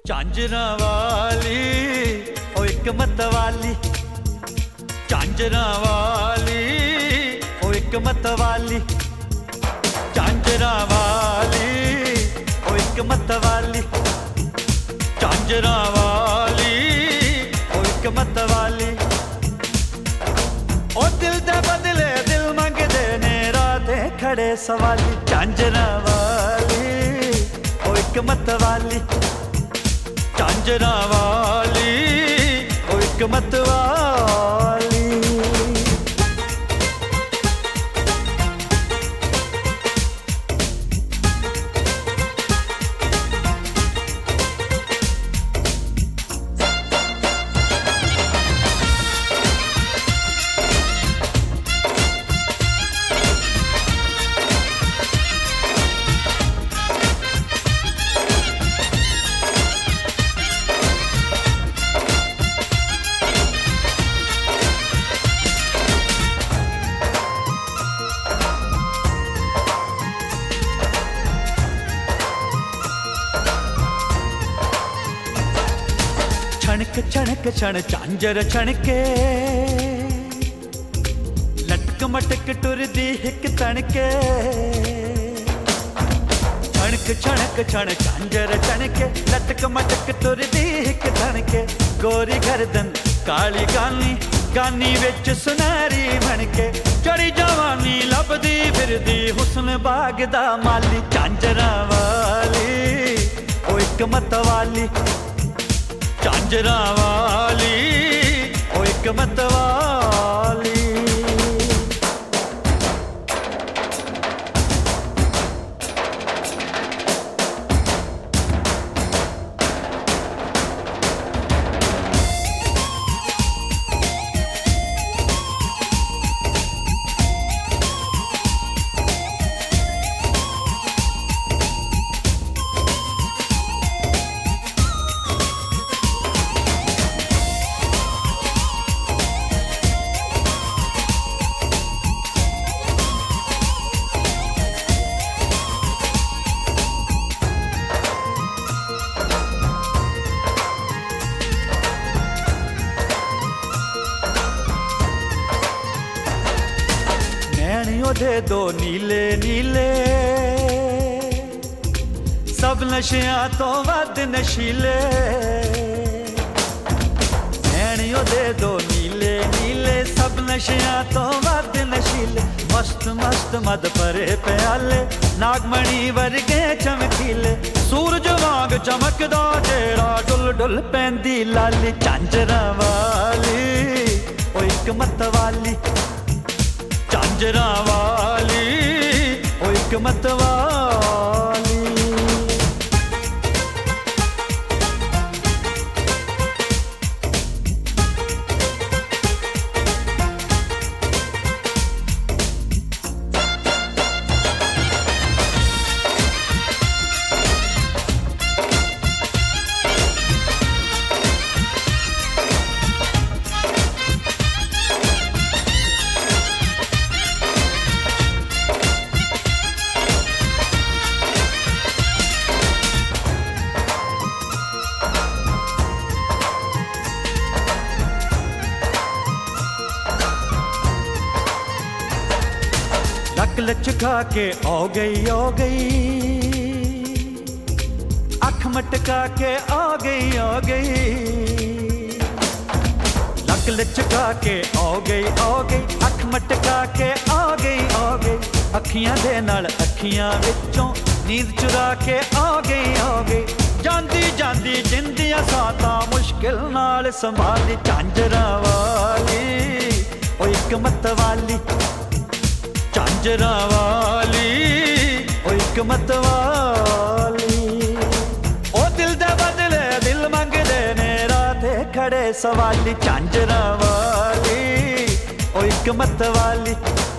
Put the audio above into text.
झांजरा वाली ओ एक मत वाली, झांजरा वाली ओ एक मत वाली, झांजरा वाली ओ एक मत वाली, झांजरा वाली ओ एक मत वाली। ओ दिल दे बदले दिल मंगदे ने राधे खड़े सवाली, झांजरा वाली ओ एक मत वाली, झांजरा वाली ओ एक मत वाली। छणक छणक छण झांजर छणके, लटक मटक टुरदी हिक तणके। छणक छणक छण झांजर छणके, लटक मटक टुरदी हिक तणके। गोरी गर्दन काली गानी, गानी विच सुनहरी बनके। चढ़ी जवानी लभदी फिरदी हुस्न बाग दा माली, झांजरा वाली ओ एक मत वाली, झांजरा वाली ओ एक मत वाली। दे दो नीले नीले, सब नशियां तो वध नशीले। नैनियों दे दो नीले नीले, सब नशियां तो वध नशीले। मस्त मस्त मद भरे प्याले, नागमणी वर्गे चमकीले। सूरज वांग चमकदा जेड़ा डुल डुल पैंदी लाली, झांजरा वाली ओ एक मत वाली, झांजरा वाली ओ एक मत वाली। लक लचका के ओ गई, अख मटका के आ गई। लक लचका के ओ गई, अख मटका के आ गई। अखियां दे नाल अखियां विचों नींद चुरा के आ गई। जांदी जांदी जिंदियां सातां मुश्किल नाल संभाली, झांजरा वाली ओ एक मत वाली, झांजरा वाली ओ एक मत वाली। ओ दिल दे बदले दिल मंगदे ने राधे खड़े सवाली, झांजरा वाली ओ एक मत वाली।